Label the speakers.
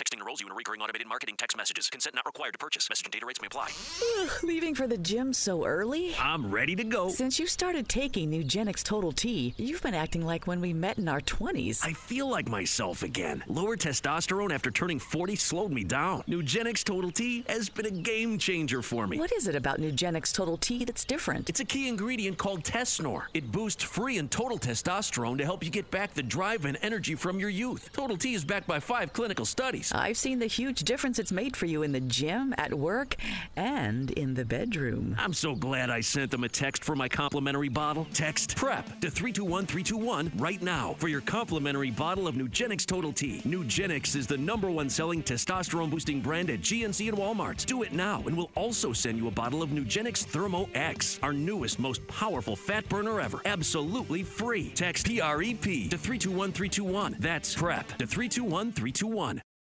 Speaker 1: Texting enrolls you in recurring automated marketing text messages. Consent not required to purchase. Message and data rates may apply.
Speaker 2: Leaving for the gym so early?
Speaker 3: I'm ready to go.
Speaker 2: Since you started taking Nugenix Total T, you've been acting like when we met in our 20s.
Speaker 3: I feel like myself again. Lower testosterone after turning 40 slowed me down. Nugenix Total T has been a game changer for me.
Speaker 2: What is it about Nugenix Total T that's different?
Speaker 3: It's a key ingredient called Tesnor. It boosts free and total testosterone to help you get back the drive and energy from your youth. Total T is backed by 5 clinical studies.
Speaker 2: I've seen the huge difference it's made for you in the gym, at work, and in the bedroom.
Speaker 3: I'm so glad I sent them a text for my complimentary bottle. Text PREP to 321321 right now for your complimentary bottle of Nugenix Total T. Nugenix is the #1 selling testosterone boosting brand at GNC and Walmart. Do it now, and we'll also send you a bottle of Nugenix Thermo X, our newest, most powerful fat burner ever. Absolutely free. Text PREP to 321321. That's PREP to 321321.